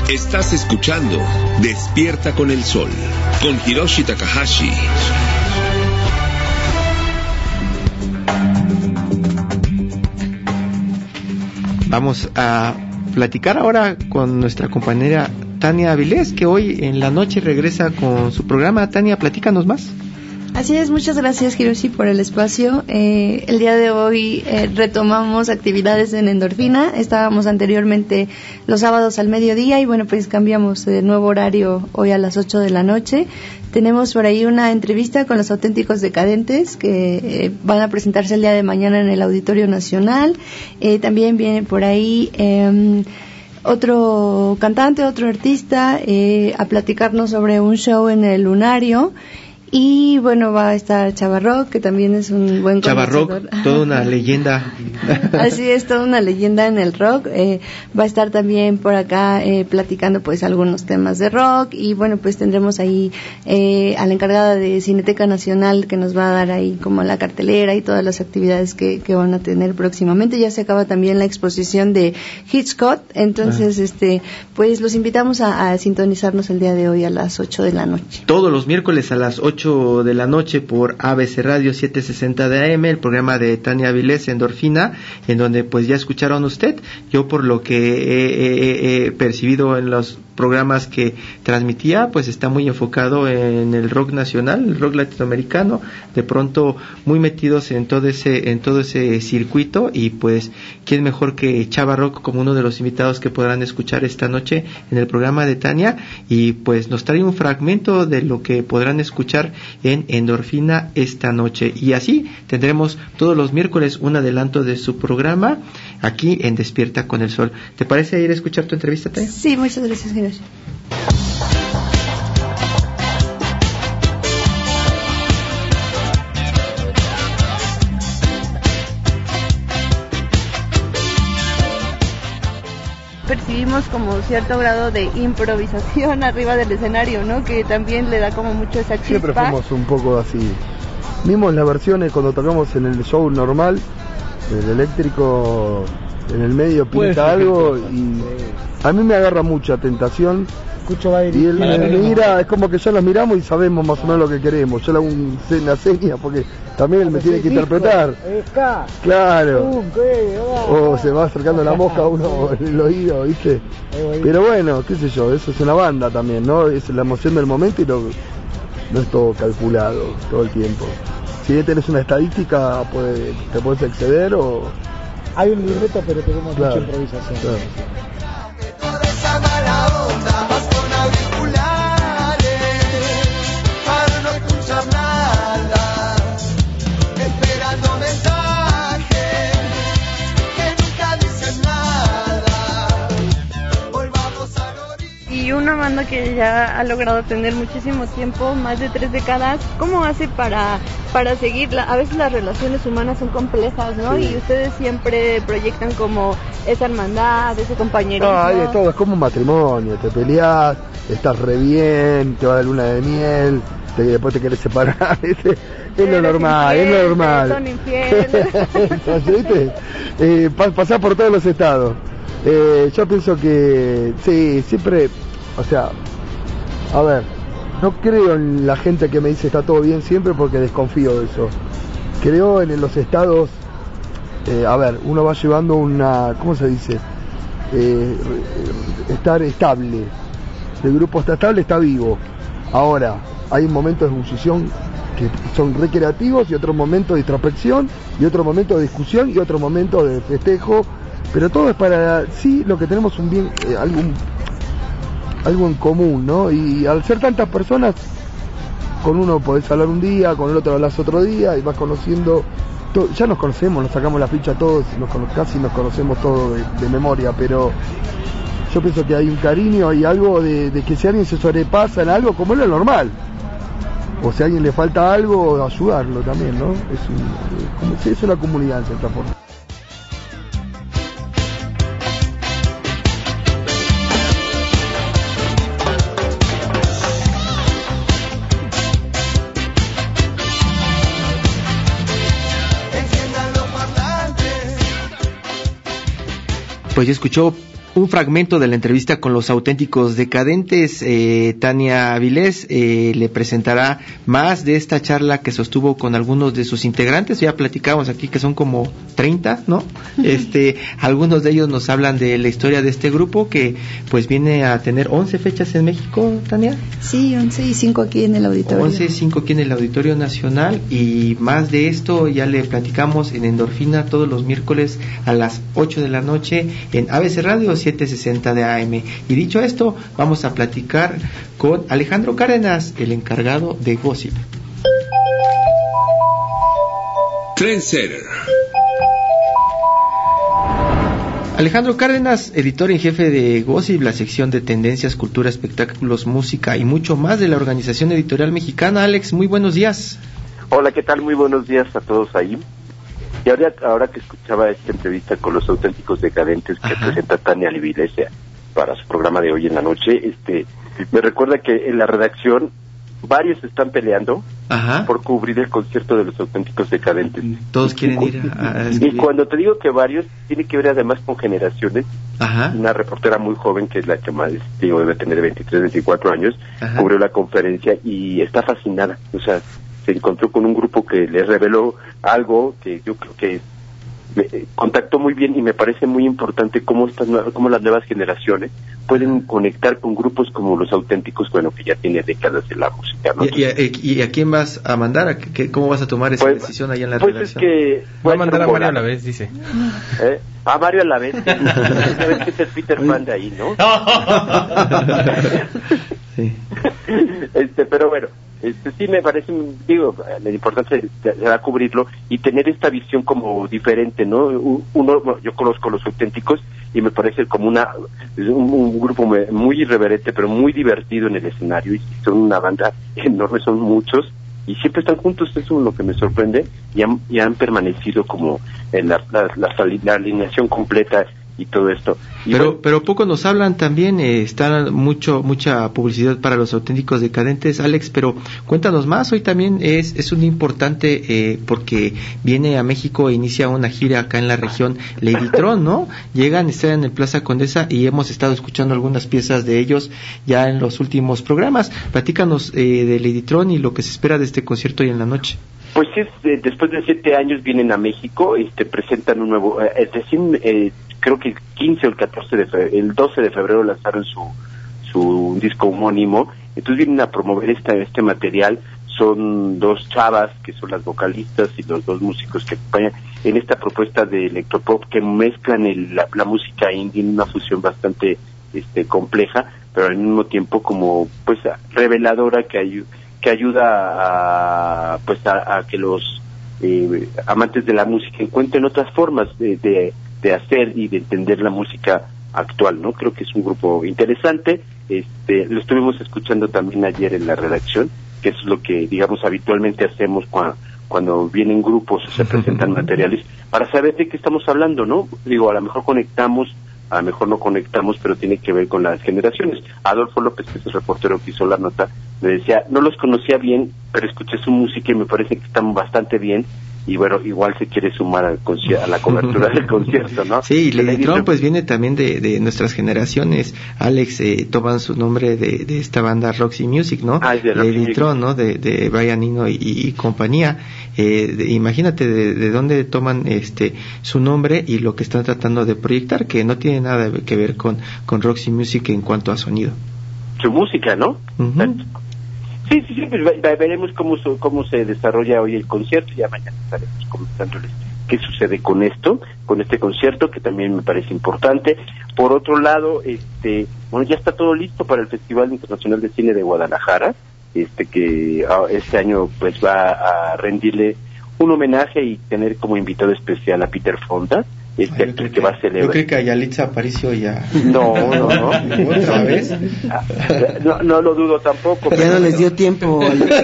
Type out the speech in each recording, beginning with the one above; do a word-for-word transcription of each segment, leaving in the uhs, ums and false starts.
Estás escuchando Despierta con el Sol, con Hiroshi Takahashi. Vamos a platicar ahora con nuestra compañera Tania Avilés, que hoy en la noche regresa con su programa. Tania, platícanos más. Así es, muchas gracias, Hiroshi, por el espacio. Eh, el día de hoy eh, retomamos actividades en Endorfina. Estábamos anteriormente los sábados al mediodía y bueno, pues cambiamos de nuevo horario hoy a las ocho de la noche. Tenemos por ahí una entrevista con los Auténticos Decadentes que eh, van a presentarse el día de mañana en el Auditorio Nacional. Eh, también viene por ahí Eh, otro cantante, otro artista, eh, a platicarnos sobre un show en el Lunario. Y bueno, va a estar Chava Rock, que también es un buen Chava Rock, toda una leyenda. Así es, toda una leyenda en el rock. Eh, va a estar también por acá eh, platicando pues algunos temas de rock. Y bueno, pues tendremos ahí eh, a la encargada de Cineteca Nacional, que nos va a dar ahí como la cartelera y todas las actividades que, que van a tener próximamente. Ya se acaba también la exposición de Hitchcock. Entonces, ah. este pues los invitamos a, a sintonizarnos el día de hoy a las ocho de la noche. Todos los miércoles a las ocho de la noche por A B C Radio setecientos sesenta de A M, el programa de Tania Avilés, Endorfina, en donde pues ya escucharon usted. Yo, por lo que he, he, he percibido en los programas que transmitía, pues está muy enfocado en el rock nacional, el rock latinoamericano, de pronto muy metidos en todo ese en todo ese circuito. Y pues quién mejor que Chava Rock como uno de los invitados que podrán escuchar esta noche en el programa de Tania, y pues nos trae un fragmento de lo que podrán escuchar en Endorfina esta noche. Y así tendremos todos los miércoles un adelanto de su programa aquí en Despierta con el Sol. ¿Te parece ir a escuchar tu entrevista, Tania? Sí, muchas gracias, Hiroshi. Percibimos como cierto grado de improvisación arriba del escenario, ¿no? Que también le da como mucho esa chispa. Siempre fuimos un poco así. Vimos las versiones cuando tocamos en el show normal, el eléctrico en el medio pinta algo y a mí me agarra mucha tentación. Escucho baile. Y él me mira, es como que ya los miramos y sabemos más o menos lo que queremos. Yo le hago un, una seña porque también él me tiene que interpretar. Claro. O se va acercando la mosca a uno en el oído, ¿viste? Pero bueno, qué sé yo, eso es una banda también, ¿no? Es la emoción del momento y lo, no es todo calculado todo el tiempo. Si bien tenés una estadística, puede, te puedes exceder o... Hay un libreto, pero tenemos claro, mucha improvisación. Claro. Y una banda que ya ha logrado tener muchísimo tiempo, más de tres décadas, ¿cómo hace para para seguirla? A veces las relaciones humanas son complejas, ¿no? Sí. Y ustedes siempre proyectan como esa hermandad, ese compañerismo. No, hay de todo, es como un matrimonio, te peleás, estás re bien, te vas de luna de miel, te, después te querés separar, ¿viste? Es lo normal, es lo normal. Son infieles. ¿Viste? Eh, pasás por todos los estados. Eh, yo pienso que, sí, siempre, o sea, a ver, no creo en la gente que me dice está todo bien siempre porque desconfío de eso. Creo en los estados, eh, a ver, uno va llevando una, ¿cómo se dice? Eh, estar estable. El grupo está estable, está vivo. Ahora, hay momentos de ebullición que son recreativos y otros momentos de introspección y otro momento de discusión y otro momento de festejo. Pero todo es para, sí, lo que tenemos un bien, eh, algo, algo en común, ¿no? Y al ser tantas personas, con uno podés hablar un día, con el otro hablas otro día y vas conociendo, todo, ya nos conocemos, nos sacamos la ficha todos, nos, casi nos conocemos todos de, de memoria, pero yo pienso que hay un cariño, hay algo de, de que si alguien se sobrepasa en algo, como es lo normal, o si a alguien le falta algo, ayudarlo también, ¿no? Es, un, como, es una comunidad en cierta forma. Pues ya escuchó un fragmento de la entrevista con los auténticos decadentes. eh, Tania Avilés eh, le presentará más de esta charla que sostuvo con algunos de sus integrantes. Ya platicamos aquí que son como treinta, ¿no? Este, algunos de ellos nos hablan de la historia de este grupo que pues viene a tener once fechas en México, Tania. Sí, once y cinco aquí en el auditorio. once y cinco aquí en el Auditorio Nacional, y más de esto ya le platicamos en Endorfina todos los miércoles a las ocho de la noche en A B C Radio setecientos sesenta de A M. Y dicho esto, vamos a platicar con Alejandro Cárdenas, el encargado de Gossip. Trendsetter. Alejandro Cárdenas, editor en jefe de Gossip, la sección de tendencias, cultura, espectáculos, música y mucho más de la Organización Editorial Mexicana. Alex, muy buenos días. Hola, ¿qué tal? Muy buenos días a todos ahí. Y ahora, ahora que escuchaba esta entrevista con los auténticos decadentes que Ajá. presenta Tania Avilés para su programa de hoy en la noche, este, me recuerda que en la redacción varios están peleando Ajá. por cubrir el concierto de los auténticos decadentes. Todos quieren ir a, a y cuando te digo que varios, tiene que ver además con generaciones. Ajá. Una reportera muy joven, que es la que más, digo, debe tener veintitrés, veinticuatro años, Ajá. cubrió la conferencia y está fascinada. O sea, se encontró con un grupo que le reveló algo que yo creo que me, eh, contactó muy bien, y me parece muy importante cómo estas cómo las nuevas generaciones pueden conectar con grupos como los auténticos, bueno, que ya tiene décadas en la música, ¿no? ¿Y, y, y a quién vas a mandar? ¿A qué, ¿Cómo vas a tomar esa pues, decisión allá en la pues redacción? Pues es que voy a mandar a Mario a la vez, dice. ¿Eh? A Mario a la vez. Sabes que es el Peter Pan de ahí, ¿no? Sí. Este, pero bueno, este sí me parece, digo, la importancia será cubrirlo y tener esta visión como diferente, ¿no? Uno, yo conozco los auténticos y me parece como una un, un grupo muy irreverente, pero muy divertido en el escenario, y son una banda enorme, son muchos y siempre están juntos. Eso es lo que me sorprende, y han, y han permanecido como en la, la, la, la alineación completa y todo esto. Y pero bueno, pero poco nos hablan también, eh, está mucho mucha publicidad para los auténticos decadentes, Alex, pero cuéntanos más. Hoy también es es un importante eh, porque viene a México e inicia una gira acá en la región Ladytron, ¿no? Llegan, están en el Plaza Condesa y hemos estado escuchando algunas piezas de ellos ya en los últimos programas. Platícanos eh, de Ladytron y lo que se espera de este concierto hoy en la noche. Pues es, eh, después de siete años vienen a México, este presentan un nuevo, eh, es decir, eh, creo que el quince o el catorce de febrero, el doce de febrero lanzaron su su disco homónimo. Entonces vienen a promover esta, este material. Son dos chavas que son las vocalistas y los dos músicos que acompañan en esta propuesta de electropop, que mezclan el, la, la música indie en una fusión bastante este compleja, pero al mismo tiempo como pues reveladora, que hay que ayuda a pues a, a que los eh, amantes de la música encuentren otras formas de, de, de hacer y de entender la música actual, ¿no? Creo que es un grupo interesante. Este, lo estuvimos escuchando también ayer en la redacción, que es lo que, digamos, habitualmente hacemos cuando, cuando vienen grupos o se presentan materiales, para saber de qué estamos hablando, ¿no? Digo, a lo mejor conectamos, a lo mejor no conectamos, pero tiene que ver con las generaciones. Adolfo López, que es el reportero que hizo la nota, me decía, no los conocía bien, pero escuché su música y me parece que están bastante bien, y bueno, igual se quiere sumar al conci- a la cobertura del concierto, ¿no? Sí, Ladytron pues viene también de, de nuestras generaciones. Alex, eh, toman su nombre de, de esta banda Roxy Music, ¿no? Ah, de Ladytron, ¿no? De, de Brian Eno y, y compañía. Eh, de, imagínate de, de dónde toman este su nombre y lo que están tratando de proyectar, que no tiene nada que ver con, con Roxy Music en cuanto a sonido. Su música, ¿no? Uh-huh. Sí, sí, sí, pues veremos cómo, cómo se desarrolla hoy el concierto. Ya mañana estaremos comentándoles qué sucede con esto, con este concierto, que también me parece importante. Por otro lado, este, bueno, ya está todo listo para el Festival Internacional de Cine de Guadalajara, este que este año pues va a rendirle un homenaje y tener como invitado especial a Peter Fonda, este Ay, que, que va a celebrar. Yo creo que a Yalitza Aparicio ya. No, no, no. ¿Otra vez? No, no lo dudo tampoco. Ya no les dio tiempo.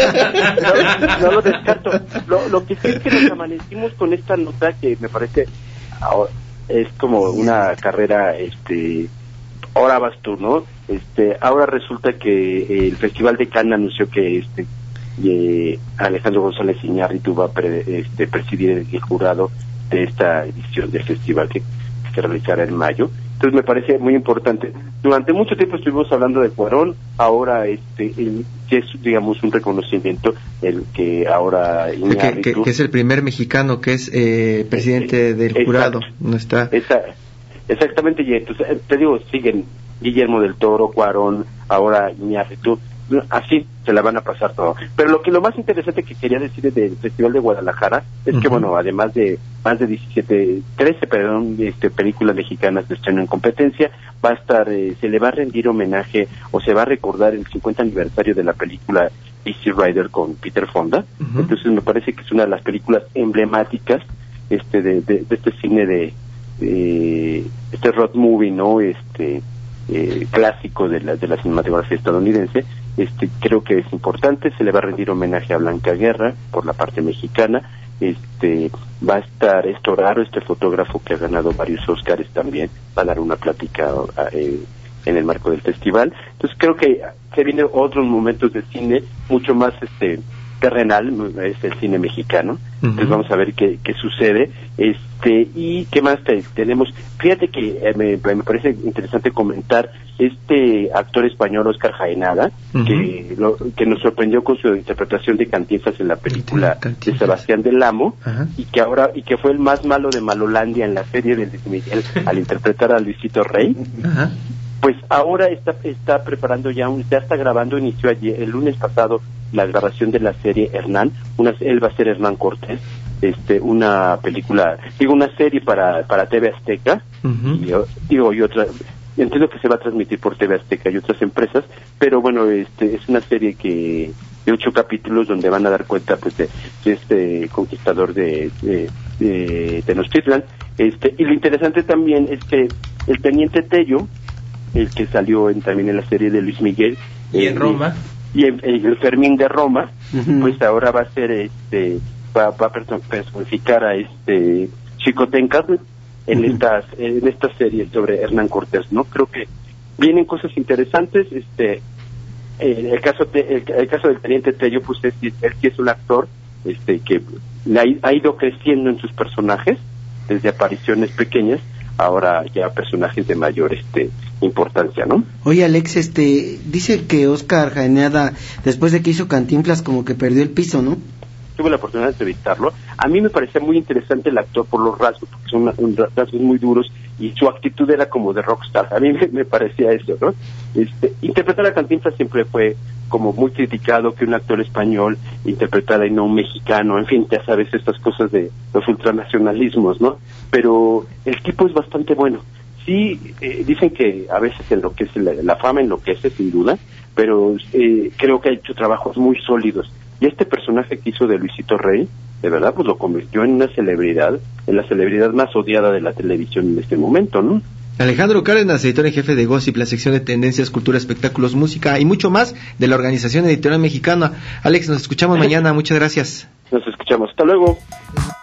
no, no lo descarto. Lo, lo que sí es que nos amanecimos con esta nota que me parece ahora, es como una carrera, este, ahora vas tú, ¿no? Este, ahora resulta que el Festival de Cannes anunció que este eh, Alejandro González Iñárritu va a pre, este, presidir el jurado de esta edición del festival que, que se realizará en mayo, Entonces me parece muy importante. Durante mucho tiempo estuvimos hablando de Cuarón, ahora este el, que es, digamos, un reconocimiento el que ahora que, que, que es el primer mexicano que es eh, presidente del exacto, jurado, no está. Esa, exactamente, y entonces te digo, siguen Guillermo del Toro, Cuarón, ahora Iñárritu, así se la van a pasar todo. Pero lo que lo más interesante que quería decir del Festival de Guadalajara es uh-huh. que, bueno, además de más de diecisiete, trece, perdón, este, películas mexicanas de estreno en competencia, va a estar, eh, se le va a rendir homenaje o se va a recordar el cincuenta aniversario de la película Easy Rider con Peter Fonda. Uh-huh. Entonces me parece que es una de las películas emblemáticas este de, de, de este cine de, de este road movie, ¿no? Este eh, clásico de la, de la cinematografía estadounidense. Este, creo que es importante, se le va a rendir homenaje a Blanca Guerra por la parte mexicana, este, va a estar Estoraro, este fotógrafo que ha ganado varios Óscares también, va a dar una plática eh, en el marco del festival. Entonces creo que se vienen otros momentos de cine mucho más este terrenal, es el cine mexicano. Uh-huh. Entonces vamos a ver qué, qué sucede, este, y qué más te, tenemos. Fíjate que eh, me, me parece interesante comentar este actor español Óscar Jaenada, uh-huh. que lo, que nos sorprendió con su interpretación de Cantinflas en la película de Sebastián del Amo, uh-huh. y que ahora y que fue el más malo de Malolandia en la serie de Luis Miguel al interpretar a Luisito Rey. Uh-huh. Pues ahora está está preparando ya un, ya está grabando, inició ayer, el lunes pasado, la grabación de la serie Hernán. Una, él va a ser Hernán Cortés, este, una película, digo, una serie para para T V Azteca, uh-huh. y, digo, y otra, entiendo que se va a transmitir por T V Azteca y otras empresas, pero bueno, este, es una serie que de ocho capítulos donde van a dar cuenta, pues, de, de este conquistador de de, de Tenochtitlan, este, y lo interesante también es que el teniente Tello, el que salió en, también en la serie de Luis Miguel y en Roma y en, en el Fermín de Roma, uh-huh. pues ahora va a ser este va, va a personificar a este Xicoténcatl en uh-huh. estas en esta serie sobre Hernán Cortés, ¿no? Creo que vienen cosas interesantes. Este eh, el caso de, el, el caso del teniente Tello, pues es, él sí es un actor este que ha, ha ido creciendo en sus personajes desde apariciones pequeñas, ahora ya personajes de mayor este importancia, ¿no? Oye, Alex, este dice que Óscar Jaenada, después de que hizo Cantinflas, como que perdió el piso, ¿no? Tuve la oportunidad de entrevistarlo. A mí me parecía muy interesante el actor por los rasgos, porque son un, rasgos muy duros, y su actitud era como de rockstar. A mí me, me parecía eso, ¿no? Este, interpretar a Cantinflas siempre fue como muy criticado, que un actor español interpretara y no un mexicano, en fin, ya sabes, estas cosas de los ultranacionalismos, ¿no? Pero el tipo es bastante bueno. Sí, eh, dicen que a veces enloquece, la, la fama enloquece sin duda, pero eh, creo que ha hecho trabajos muy sólidos. Y este personaje que hizo de Luisito Rey, de verdad, pues lo convirtió en una celebridad, en la celebridad más odiada de la televisión en este momento, ¿no? Alejandro Cárdenas, editor en jefe de Gossip, la sección de tendencias, cultura, espectáculos, música y mucho más de la Organización Editorial Mexicana. Alex, nos escuchamos mañana, muchas gracias. Nos escuchamos, hasta luego.